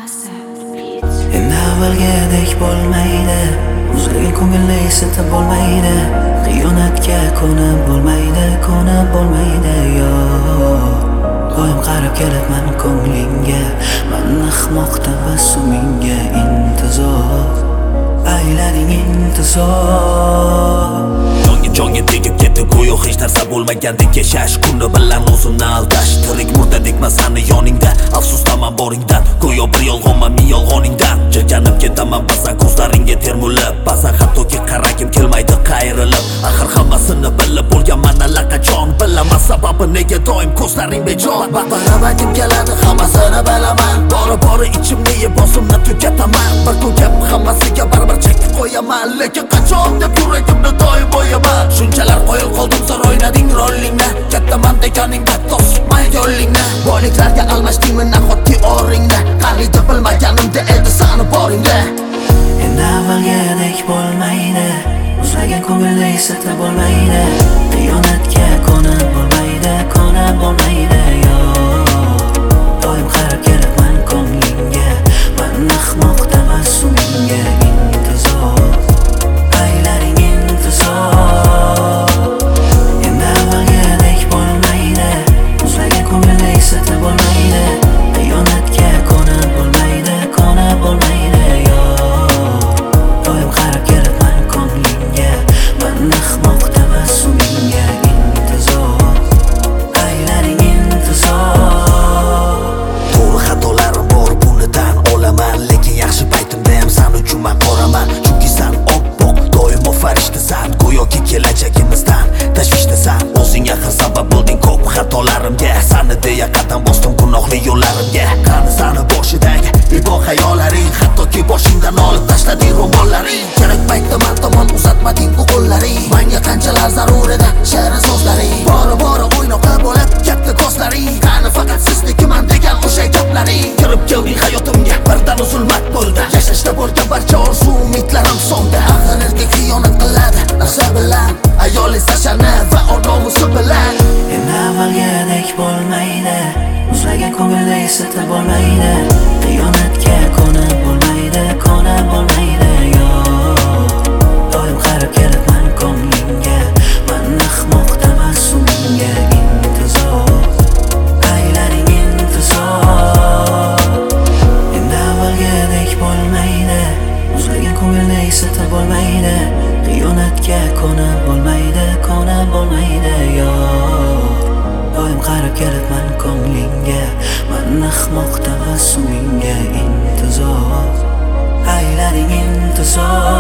Endi avvalgidek bo'lmaydi, muzlagan ko'ngilni eslatib bo'lmaydi, xiyonatga ko'nib bo'lmaydi, yo'q. Doim qarab kelibman ko'nglingga, men ahmoq tabassumingga intizor, aylading intizor. Jonga tegib ketdi go'yo hech narsa bo'lmagandek yashash, kuni bilan o'zimni aldash. Tirik murdadekman sani yoningda, afsusdaman boringdan, go'yo bir yolg'onman ming yolg'oningdan. Jirkanib ketaman ba'zan ko'zlaringga termulib, ba'zan hattoki qaragim kelmaydi qayrilib. Axir hammasini bilib bo'lganman allaqachon, bilaman sababi nega doim ko'zlaring bejon. Barabagim keladi hammasini bilaman, bori ichimni yeb bosimni tugataman. Bir kun gap hammasiga baribir chekib qo'yaman, lekin qachon deb yuragimni doim bo'yaman. Shunchalar qo'yil qoldim, zor o'ynading rolingni, kattaman deganingda to'smay yo'lingni. Boyliklarga almashdingmi nahotki oringni, qaniydi bilmaganimda edi sani boringda. Endi avvalgidek bo'lmaydi, muzlagan ko'ngilni eslatib bo'lmaydi, xiyonatga ko'nib bo'lmaydi, yo'q. Doim qarab kelibman ko'nglingga, men ahmoq tabassumingga intizor, aylaring intizor. Endi avvalgidek bo'lmaydi, muzlagan ko'ngilni eslatib bo'lmaydi, xiyonatga ko'nib bo'lmaydi, yo'q. Doim qarab kelibman ko'nglingga, men ahmoq tabassumingga intizor, aylaring intizor. To'g'ri xatolarim bor, bunidan olaman, lekin yaxshi paytimda ham san uchun men qoraman. Chunki san oppoq, doimo farishtasan, go'yoki kelajagimizdan tashvishdasan. O'zing axir sabab bo'lding ko'p xatolarimga, sani deya qadam bosdim gunohli yo'llarimga. Qani sani boshidagi ibo xayollaring, hattoki boshingdan olib tashlading ro'mollaring. Kerak paytda men tomon uzatmading bu qo'llaring, menga qanchalar zarur edi shirin so'zlaring. Bori o'ynoqi bo'lib katta ko'zlaring, qani faqat siznikiman degan o'sha gaplaring. Kirib kelding hayotimga, birdan zulmat bo'ldi, yashashda bo'lgan barcha orzu umidlarim so'ndi. Axir erkak xiyonat qiladi nafsi bilan, ayol esa sha'ni va or-nomusi bilan. Endi avvalgidek bo'lmaydi, muzlagan ko'ngilni eslatib bo'lmaydi, xiyonatga ko'nib bo'lmaydi, yo'q. Doim qarab kelibman ko'nglingga, men ahmoq tabassumingga intizor, aylaring intizor. Endi avvalgidek bo'lmaydi, muzlagan ko'ngilni eslatib bo'lmaydi, xiyonatga ko'nib bo'lmaydi, yo'q. Doim qarab kelibman ko'nglingga, men ahmoq tabassumingga intizor, aylaring intizor.